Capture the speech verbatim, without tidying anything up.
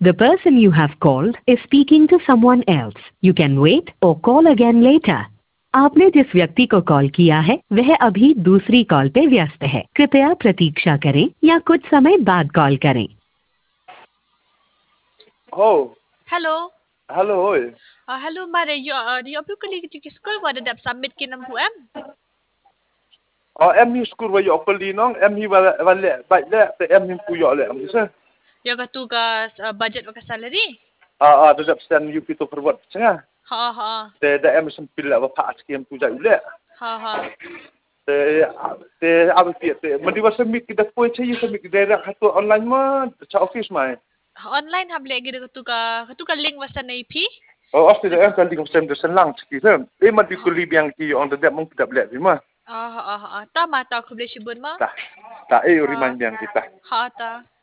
The person you have called is speaking to someone else. You can wait or call again later. आपने जिस व्यक्ति को कॉल किया है वह अभी दूसरी कॉल पे व्यस्त है। कृपया प्रतीक्षा करें या कुछ समय बाद कॉल करें। Oh, Hello. hello, oi. Uh, hello, Mare. You, uh, you have colleague to school what did submit kinam hu em? Oh, em hi school wa yo pali nong, em hi wa wa le, ba le, te em hi pu yo le, am se. You got to gas uh, budget waka salary? Ah ah, tetap stand you pito forward senga. Ha ha. Te da em sem pil wa pa askiem pu ja le. Ha ha. Te te ab ti te mandi wa sem mi kita poi che yi sem mi direct hatu online ma cha office mai. Online ham lagi de tu ka tu ka link wasa na I P? Oh, after the em kan di sem de sen lang chi sem. E ma di ko li biang ki on the mong kita le bi ma. Ah ah ah. Ta mata ko ble shibun ma? Ta. Ta e uri man biang kita. Ha ta.